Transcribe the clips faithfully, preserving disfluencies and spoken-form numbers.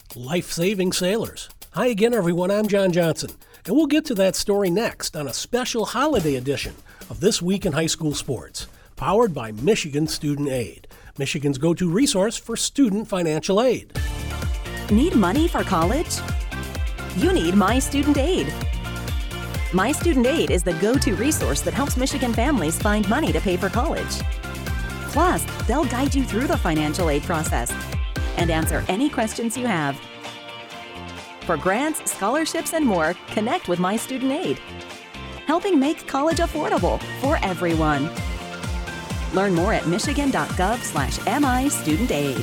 life-saving sailors. Hi again, everyone. I'm John Johnson, and we'll get to that story next on a special holiday edition of This Week in High School Sports, powered by Michigan Student Aid, Michigan's go-to resource for student financial aid. Need money for college? You need My Student Aid. My Student Aid is the go-to resource that helps Michigan families find money to pay for college. Plus, they'll guide you through the financial aid process and answer any questions you have. For grants, scholarships, and more, connect with My Student Aid, helping make college affordable for everyone. Learn more at michigan.gov slash MI Student Aid.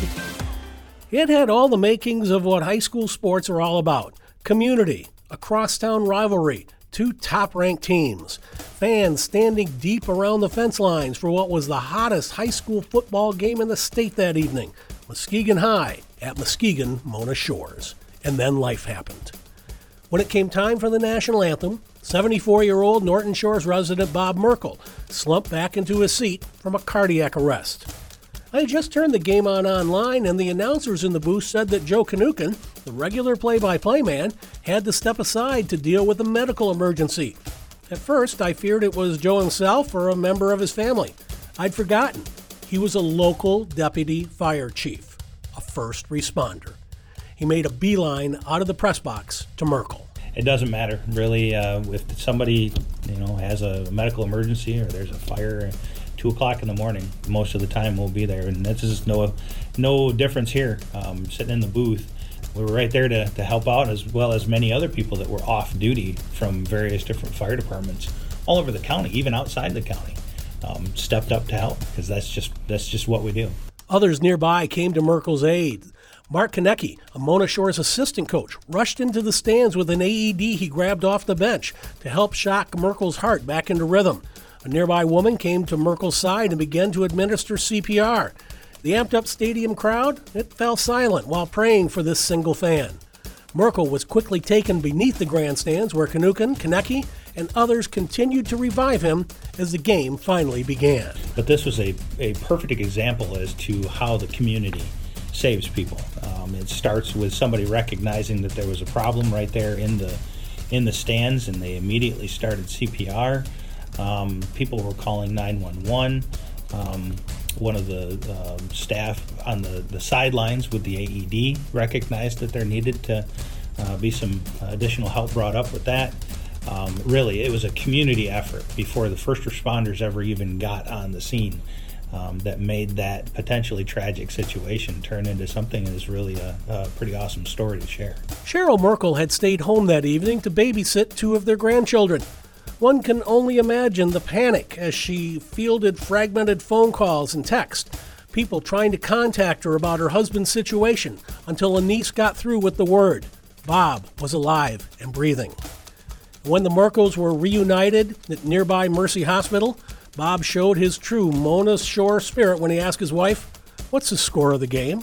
It had all the makings of what high school sports are all about. Community, a crosstown rivalry, two top-ranked teams, fans standing deep around the fence lines for what was the hottest high school football game in the state that evening, Muskegon High at Muskegon Mona Shores. And then life happened. When it came time for the national anthem, seventy-four-year-old Norton Shores resident Bob Merkel slumped back into his seat from a cardiac arrest. I had just turned the game on online, and the announcers in the booth said that Joe Kanukin, the regular play-by-play man, had to step aside to deal with a medical emergency. At first, I feared it was Joe himself or a member of his family. I'd forgotten. He was a local deputy fire chief, a first responder. He made a beeline out of the press box to Merkel. It doesn't matter, really. Uh, if somebody, you know, has a medical emergency or there's a fire at two o'clock in the morning, most of the time we'll be there. And that's just no no difference here. Um, sitting in the booth, we were right there to, to help out, as well as many other people that were off duty from various different fire departments all over the county, even outside the county, um, stepped up to help, because that's just that's just what we do. Others nearby came to Merkel's aid. Mark Konecki, a Mona Shores assistant coach, rushed into the stands with an A E D he grabbed off the bench to help shock Merkel's heart back into rhythm. A nearby woman came to Merkel's side and began to administer C P R. The amped-up stadium crowd, it fell silent while praying for this single fan. Merkel was quickly taken beneath the grandstands where Kanukin, Konecki, and others continued to revive him as the game finally began. But this was a, a perfect example as to how the community saves people. Um, it starts with somebody recognizing that there was a problem right there in the in the stands, and they immediately started C P R. Um, people were calling nine one one. Um, one of the uh, staff on the, the sidelines with the A E D recognized that there needed to uh, be some additional help brought up with that. Um, really, it was a community effort before the first responders ever even got on the scene. Um, that made that potentially tragic situation turn into something that is really a, a pretty awesome story to share. Cheryl Merkel had stayed home that evening to babysit two of their grandchildren. One can only imagine the panic as she fielded fragmented phone calls and texts, people trying to contact her about her husband's situation, until a niece got through with the word. Bob was alive and breathing. When the Merkels were reunited at nearby Mercy Hospital, Bob showed his true Mona Shore spirit when he asked his wife, "What's the score of the game?"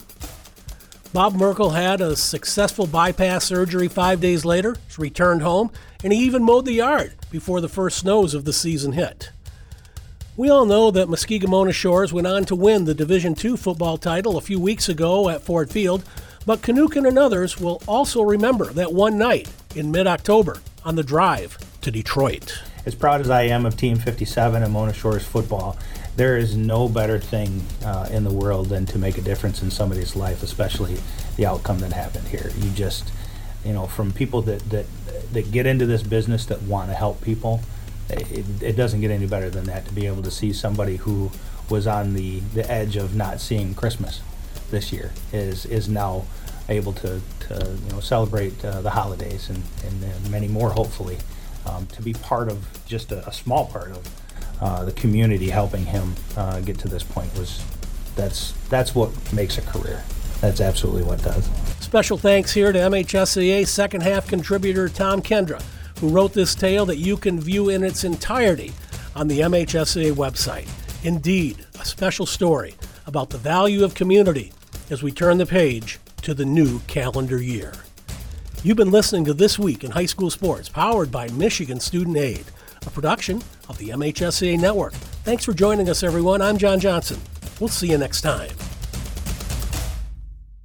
Bob Merkel had a successful bypass surgery five days later, returned home, and he even mowed the yard before the first snows of the season hit. We all know that Muskegon Mona Shores went on to win the Division two football title a few weeks ago at Ford Field, but Kanukin and others will also remember that one night in mid-October on the drive to Detroit. As proud as I am of Team fifty-seven and Mona Shores football, there is no better thing uh, in the world than to make a difference in somebody's life, especially the outcome that happened here. You just, you know, from people that, that, that get into this business that want to help people, it, it doesn't get any better than that, to be able to see somebody who was on the, the edge of not seeing Christmas this year is is now able to, to you know, celebrate uh, the holidays and, and uh, many more, hopefully. Um, to be part of, just a, a small part of uh, the community helping him uh, get to this point, was that's that's what makes a career. That's absolutely what does. Special thanks here to M H S A A second half contributor Tom Kendra, who wrote this tale that you can view in its entirety on the M H S A A website. Indeed, a special story about the value of community as we turn the page to the new calendar year. You've been listening to This Week in High School Sports, powered by Michigan Student Aid, a production of the M H S A A Network. Thanks for joining us, everyone. I'm John Johnson. We'll see you next time.